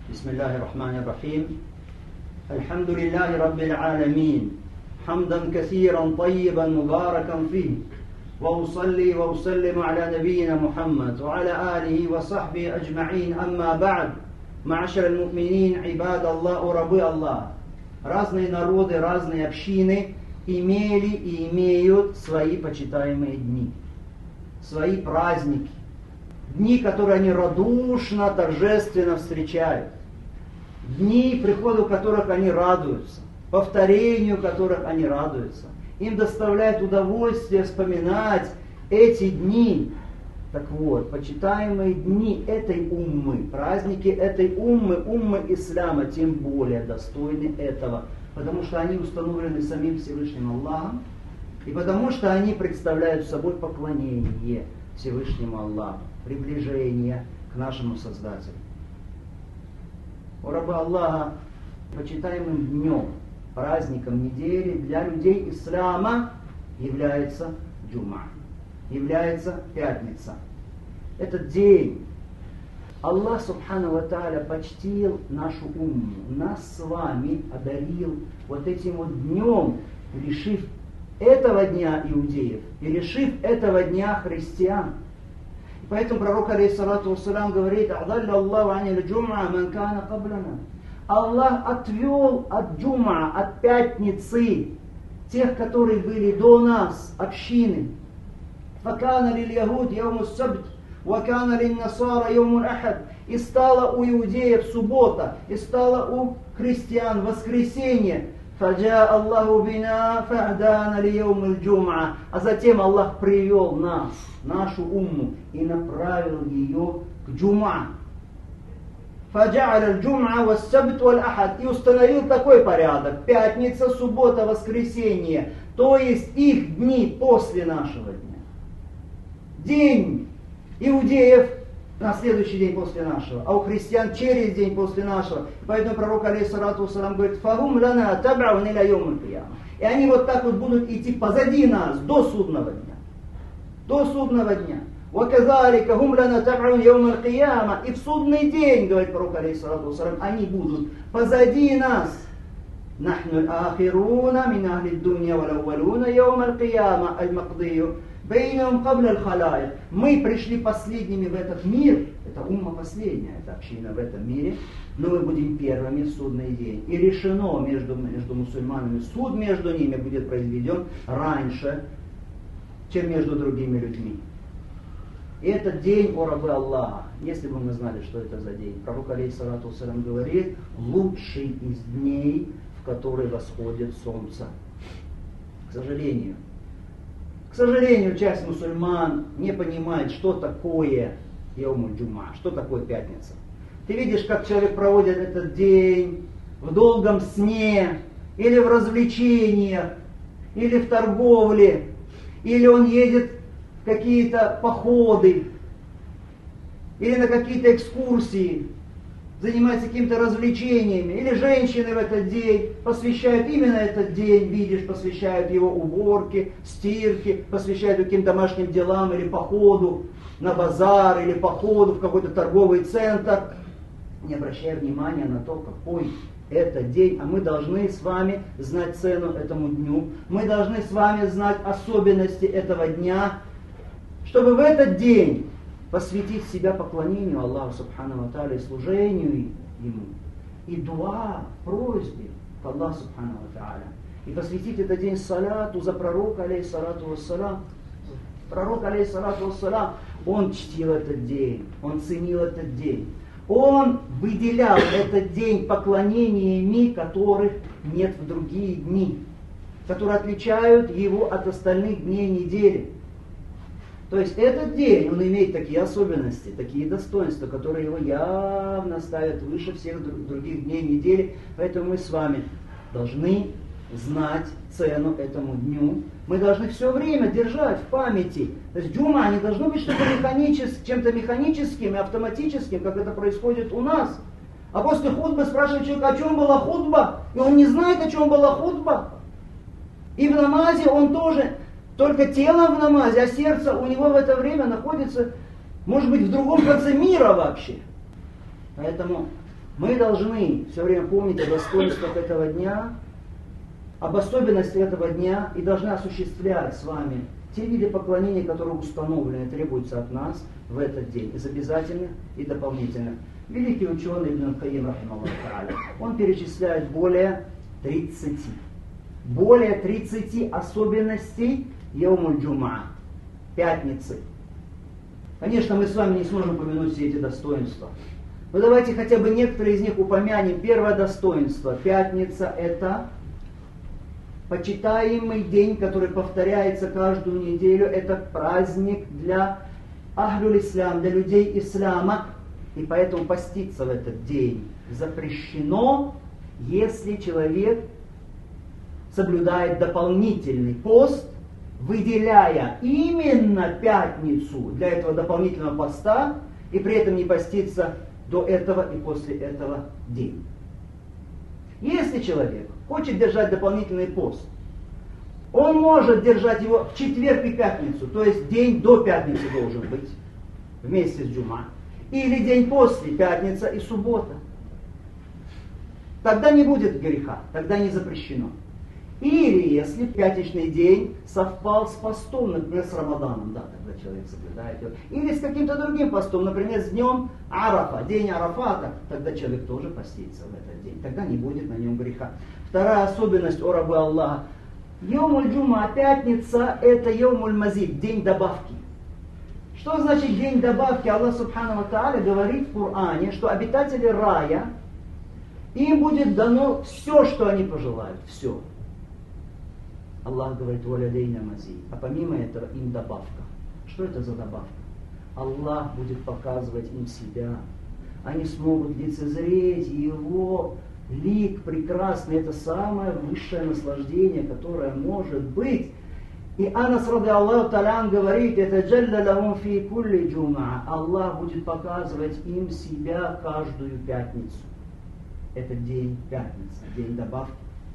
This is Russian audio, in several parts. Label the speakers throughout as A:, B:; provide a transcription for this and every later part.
A: بسم الله الرحمن الرحيم الحمد لله رب العالمين حمدا كثيرا طيبا مباركا فيه وأصلي وأسلم على نبينا محمد وعلى آله وصحبه أجمعين أما بعد معشر المؤمنين عباد الله وربы Allah. Разные народы, разные общины имели и имеют свои почитаемые дни, свои праздники, дни, которые они радушно, торжественно встречают, дни, приходу которых они радуются, повторению которых они радуются. Им доставляет удовольствие вспоминать эти дни. Так вот, почитаемые дни этой уммы, праздники этой уммы ислама, тем более достойны этого, потому что они установлены самим Всевышним Аллахом, и потому что они представляют собой поклонение Всевышнему Аллаху, приближение к нашему Создателю. О рабы Аллаха, почитаемым днем, праздником недели для людей ислама является джума, является пятница. Этот день Аллах Субхану ва Тааля почтил нашу умму, нас с вами одарил вот этим вот днем, лишив этого дня иудеев и лишив этого дня христиан. И поэтому пророк алейхиссалату вассалям говорит: «Адалля Аллаху анил джум'a ман кана каблана». Аллах отвел от джум'a, от пятницы, тех, которые были до нас, общины. «Факана лил яхуд яуму сабт, вакана лин насара яуму ахад». И стала у иудеев суббота, и стала у христиан воскресенье. «Фаджа Аллаху бина фа'дана ли яуму джум'a». А затем Аллах привел нас, нашу умму, и направил ее к джум'a. فَجَعَلَ الْجُمْعَ وَالسَّبْتُ وَالْأَحَدْ. И установил такой порядок: пятница, суббота, воскресенье, то есть их дни после нашего дня. День иудеев на следующий день после нашего, а у христиан через день после нашего. Поэтому пророк алейхиссалату вассалам говорит: «Фахум лана таб'ун иля йоум аль-кияма». И они вот так вот будут идти позади нас до судного дня. До судного дня. وَكَذَلِكَ هُمْ لَنَا تَبْعُونَ يَوْمَ الْقِيَامَةِ. И в судный день, говорит пророк алейхиссалату вассалам, они будут позади нас. نَحْنُ الْآخِرُونَ مِنْ أَهْلِ الدُّنْيَا وَالْأَوَّلُونَ يَوْمَ الْقِيَامَةِ الْمَقْضِيُّ بَيْنَهُمْ قَبْلَ الْخَلَائِقِ. Мы пришли последними в этот мир, это умма последняя, это община в этом мире, но мы будем первыми в судный день. И решено между мусульманами, суд между ними будет произведен раньше, чем между другими людьми. И этот день, о рабы Аллаха, если бы мы знали, что это за день, пророк алейхиссалату вассалям говорит: лучший из дней, в который восходит солнце. К сожалению, часть мусульман не понимает, что такое яумуль джум'a, что такое пятница. Ты видишь, как человек проводит этот день в долгом сне, или в развлечениях, или в торговле, или он едет в какие-то походы, или на какие-то экскурсии, занимается какими-то развлечениями, или женщины в этот день посвящают именно этот день, видишь, посвящают его уборке, стирке, посвящают каким-то домашним делам, или походу на базар, или походу в какой-то торговый центр, не обращая внимания на то, какой это день. А мы должны с вами знать цену этому дню, мы должны с вами знать особенности этого дня, чтобы в этот день посвятить себя поклонению Аллаху Субхану ва Тааля, служению Ему, и дуа, просьбе к Аллаху Субхану ва Тааля, и посвятить этот день салату за пророка алейхиссалату вассалам. Пророк алейхиссалату вассалам, он чтил этот день, он ценил этот день, он выделял этот день поклонениями, которых нет в другие дни, которые отличают его от остальных дней недели. То есть этот день, он имеет такие особенности, такие достоинства, которые его явно ставят выше всех других дней недели. Поэтому мы с вами должны знать цену этому дню. Мы должны все время держать в памяти. То есть джума не должно быть чем-то механическим и автоматическим, как это происходит у нас. А после хутбы спрашивает человек: о чем была хутба? И он не знает, о чем была хутба. И в намазе он тоже... Только тело в намазе, а сердце у него в это время находится, может быть, в другом конце мира вообще. Поэтому Мы должны все время помнить о достоинствах этого дня, об особенности этого дня и должны осуществлять с вами те виды поклонения, которые установлены, требуются от нас в этот день, из обязательных и дополнительных. Великий ученый Ибн Аль-Каим, рахимахуллах тааля, он перечисляет более 30 особенностей Яумуль-Джумаа, пятницы. Конечно, мы с вами не сможем упомянуть все эти достоинства. Но давайте хотя бы некоторые из них упомянем. Первое достоинство. Пятница – это почитаемый день, который повторяется каждую неделю. Это праздник для ахлюль-ислам, для людей ислама. И поэтому поститься в этот день запрещено, если человек соблюдает дополнительный пост, выделяя именно пятницу для этого дополнительного поста, и при этом не поститься до этого и после этого день. Если человек хочет держать дополнительный пост, он может держать его в четверг и пятницу, то есть день до пятницы должен быть, вместе с джума, или день после, пятница и суббота. Тогда не будет греха, тогда не запрещено. Или если пятничный день совпал с постом, например, с Рамаданом, да, тогда человек соблюдает его. Или с каким-то другим постом, например, с днем Арафа, день Арафата, тогда человек тоже постится в этот день. Тогда не будет на нем греха. Вторая особенность, о рабы Аллаха. Йомуль-Джума, пятница, это Йомуль-Мазид, день добавки. Что значит день добавки? Аллах Субхану ва Тааля говорит в Коране, что обитатели рая, им будет дано все, что они пожелают, все. Аллах говорит, «Валядейна мази». А помимо этого им добавка. Что это за добавка? Аллах будет показывать им себя. Они смогут лицезреть Его лик прекрасный. Это самое высшее наслаждение, которое может быть. И Анас ради Аллаху талян говорит, это «Джалля лахум фи кулли джумаа». Аллах будет показывать им себя каждую пятницу. Это день пятницы, день добавки.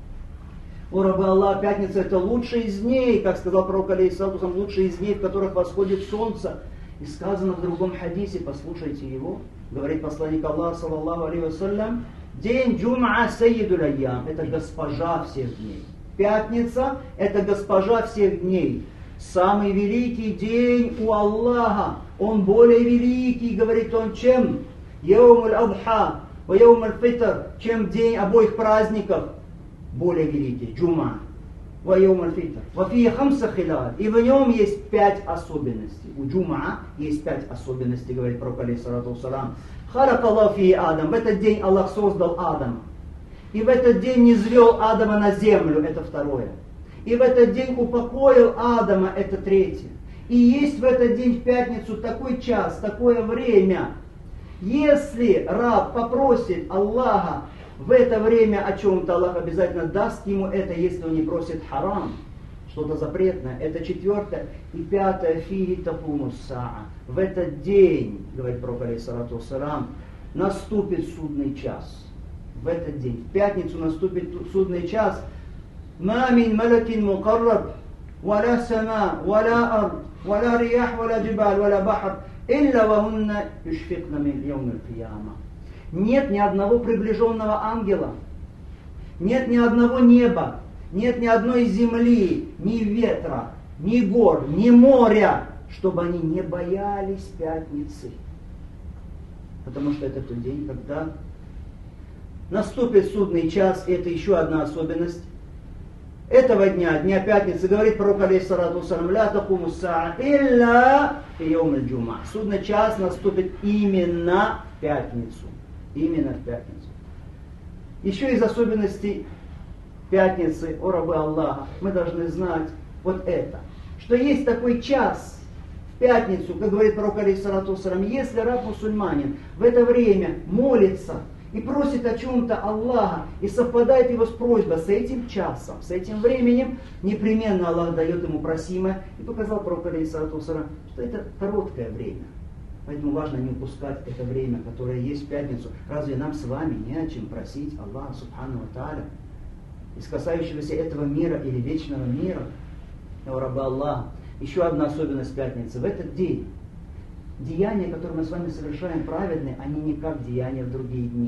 A: О рабы Аллаха, пятница это лучший из дней, как сказал пророк алейхиссалату, лучший из дней, в которых восходит солнце. И сказано в другом хадисе, послушайте его, говорит посланник Аллаха, саллаллаху алейхи вассалям, день джумаа саййидуль айям, это госпожа всех дней. Пятница это госпожа всех дней. Самый великий день у Аллаха, он более великий, говорит он, чем Яумуль Адха, Яумуль Фитр, чем день обоих праздников. Более великий, джума, ва йом аль-фитр, ва фии хамса хилал, и в нем есть 5 особенностей. У джума есть 5 особенностей, говорит пророк алейхиссалату вассалам. Халак Аллах фии Адам, в этот день Аллах создал Адама. И в этот день низвел Адама на землю, это второе. И в этот день упокоил Адама, это третье. И есть в этот день, в пятницу, такой час, такое время. Если раб попросит Аллаха в это время о чем-то, Аллах обязательно даст ему это, если он не просит харам, что-то запретное. Это четвертое. И пятое, фиги такуму саа. В этот день, говорит пророк алейхиссалату вассалам, наступит судный час. В этот день, в пятницу наступит судный час. Ма мин малакин мукарраб, валя сама, валя ард, валя риях, валя джибаль, валя бахр, илля вахунна юшфикна мин яум аль-кияма. Нет ни одного приближенного ангела, нет ни одного неба, нет ни одной земли, ни ветра, ни гор, ни моря, чтобы они не боялись пятницы. Потому что это тот день, когда наступит судный час, и это еще одна особенность этого дня, дня пятницы, говорит пророк алейхиссалату вассалам, ля такуму саа илля фи яум аль-джума. Судный час наступит именно в пятницу. Именно в пятницу. Еще из особенностей пятницы, о рабы Аллаха, мы должны знать вот это, что есть такой час в пятницу, как говорит пророк алейхиссалату вассалам, если раб-мусульманин в это время молится и просит о чем-то Аллаха, и совпадает его с просьбой с этим часом, с этим временем, непременно Аллах дает ему просимое. И показал пророк алейхиссалату вассалам, что это короткое время. Поэтому важно не упускать это время, которое есть в пятницу. Разве нам с вами не о чем просить Аллаха Субхану ва Тааля из касающегося этого мира или вечного мира? О рабы Аллаха, еще одна особенность пятницы. В этот день деяния, которые мы с вами совершаем праведные, они не как деяния в другие дни.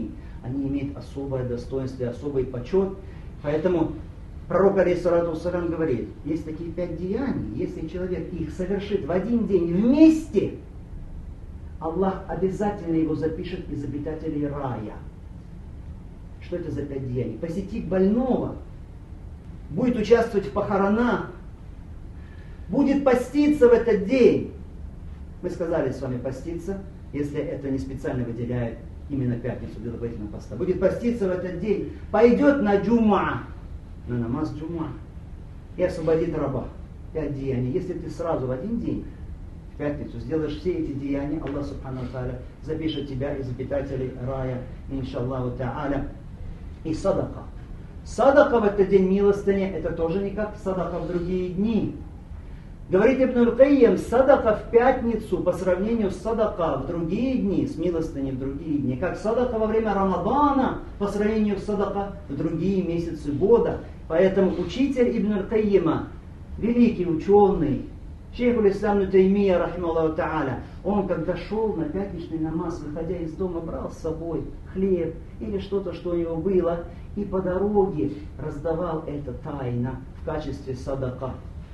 A: они имеют особое достоинство и особый почет. Поэтому пророк алейхиссалату вассалям говорит, есть такие 5 деяний, если человек их совершит в один день вместе, Аллах обязательно его запишет из обитателей рая. Что это за 5 деяний? Посетить больного, будет участвовать в похоронах, будет поститься в этот день. Мы сказали с вами поститься, если это не специально выделяет именно пятницу для добавительного поста. Будет поститься в этот день, пойдет на джума, на намаз джума, и освободит раба. 5 деяний. Если ты сразу в один день, в пятницу, сделаешь все эти деяния, Аллах Субхану ва Тааля запишет тебя из обитателей рая, иншаллаху та'аля. И садака. Садака в этот день милостыня, это тоже не как садака в другие дни. Говорит Ибн аль-Кайим, садака в пятницу по сравнению с садака в другие дни, с милостыней в другие дни, как садака во время Рамадана по сравнению с садака в другие месяцы года. Поэтому учитель Ибн аль-Кайима, великий ученый, шейх аль-Ислам ибн Таймия, рахимахуллаху та'аля, он когда шел на пятничный намаз, выходя из дома, брал с собой хлеб или что-то, что у него было, и по дороге раздавал это тайно в качестве садака.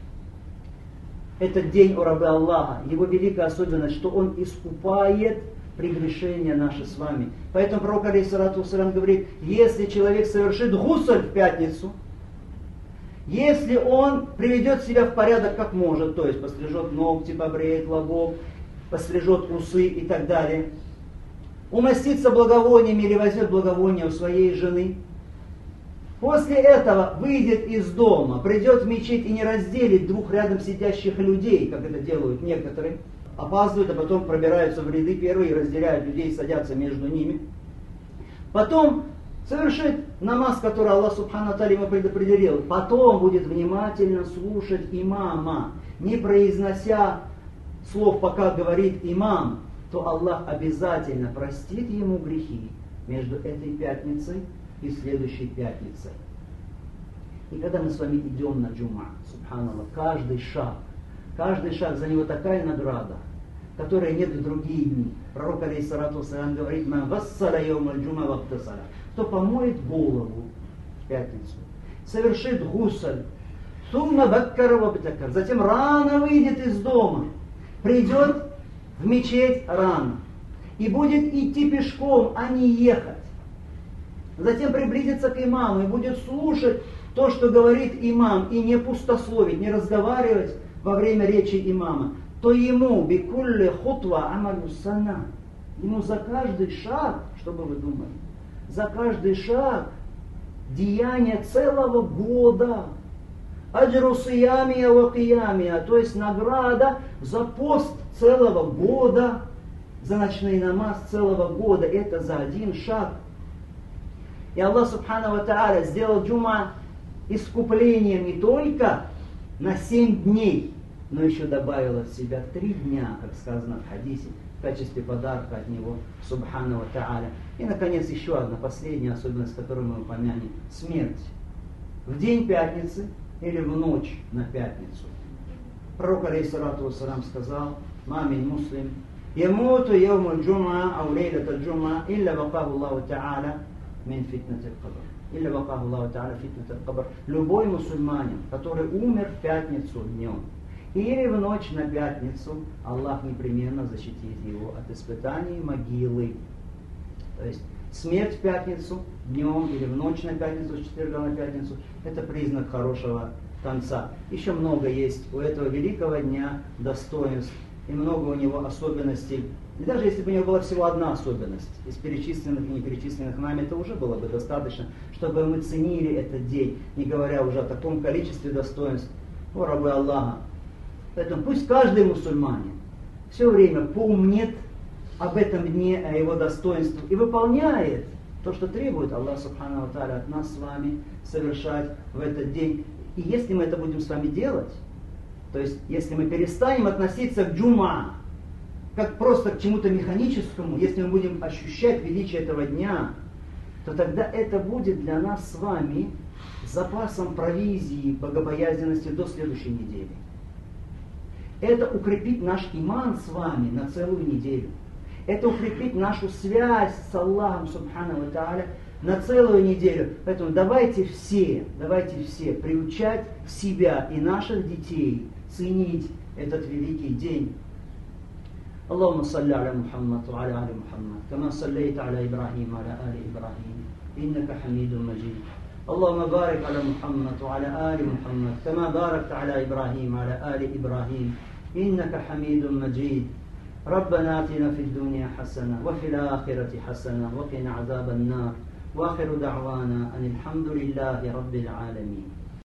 A: Этот день у рабы Аллаха, его великая особенность, что он искупает прегрешения наши с вами. Поэтому пророк алейхиссалату вассалям говорит, если человек совершит гусль в пятницу, если он приведет себя в порядок как может, то есть пострижет ногти, побреет лобок, пострижет усы и так далее, умастится благовониями или возьмет благовоние у своей жены, после этого выйдет из дома, придет в мечеть и не разделит 2 рядом сидящих людей, как это делают некоторые, опаздывают, а потом пробираются в ряды первые и разделяют людей, садятся между ними. Потом совершит намаз, который Аллах Субхану ва Тааля ему предопределил. Потом будет внимательно слушать имама, не произнося слов, пока говорит имам, то Аллах обязательно простит ему грехи между этой пятницей и следующей пятницей. И когда мы с вами идем на джума, субханаллах, каждый шаг, за него такая награда, которой нет в другие дни. Пророк алейхиссалату вассалям говорит, «Ман вассаля йоум аль-джума вактасаля», кто помоет голову в пятницу, совершит гусль, сумма баккара вабтакар, затем рано выйдет из дома, придет в мечеть рано и будет идти пешком, а не ехать. Затем приблизится к имаму и будет слушать то, что говорит имам, и не пустословить, не разговаривать во время речи имама, то ему бикулли хутва амалю сана, ему за каждый шаг, что бы вы думали, за каждый шаг деяние целого года. Аджру сиямия ва киямия, то есть награда за пост целого года, за ночной намаз целого года, это за один шаг. И Аллах Субхану ва Тааля сделал джума искуплением не только на 7 дней, но еще добавил от себя 3 дня, как сказано в хадисе, в качестве подарка от Него, Субхану ва Тааля. И, наконец, еще одна последняя особенность, которую мы упомянем, смерть. В день пятницы или в ночь на пятницу. Пророк алейхиссалату вассалям сказал, «Мамин муслим, ямуту яуму джума, ау лейлата джума, илля вакаху Аллаху Та'аля мин фитнати аль-кабр». Илля вакаху Аллаху Та'аля фитнати аль-кабр. Любой мусульманин, который умер в пятницу днем, или в ночь на пятницу, Аллах непременно защитит его от испытаний могилы. То есть смерть в пятницу днем или в ночь на пятницу, с четверга на пятницу, это признак хорошего конца. Еще много есть у этого великого дня достоинств, и много у него особенностей. И даже если бы у него была всего одна особенность, из перечисленных и неперечисленных нами, это уже было бы достаточно, чтобы мы ценили этот день, не говоря уже о таком количестве достоинств. О, рабы Аллаха! Поэтому пусть каждый мусульманин все время помнит об этом дне, о его достоинстве и выполняет то, что требует Аллах Субхану ва Тааля от нас с вами совершать в этот день. И если мы это будем с вами делать, то есть если мы перестанем относиться к джума как просто к чему-то механическому, если мы будем ощущать величие этого дня, то тогда это будет для нас с вами запасом провизии, богобоязненности до следующей недели. Это укрепит наш иман с вами на целую неделю. Это укрепит нашу связь с Аллахом, субхану ва тааля, на целую неделю. Поэтому давайте все приучать себя и наших детей ценить этот великий день. اللهم صل على محمد وعلى آل محمد كما صليت على إبراهيم وعلى آل إبراهيم إنك حميد مجيد. اللهم بارك على محمد وعلى آل محمد كما باركت على إبراهيم وعلى آل إبراهيم إنك حميد مجيد. ربنا آتنا في الدنيا حسنة وفي الآخرة حسنة وقنا عذاب النار. وآخر دعوانا أن الحمد لله رب العالمين.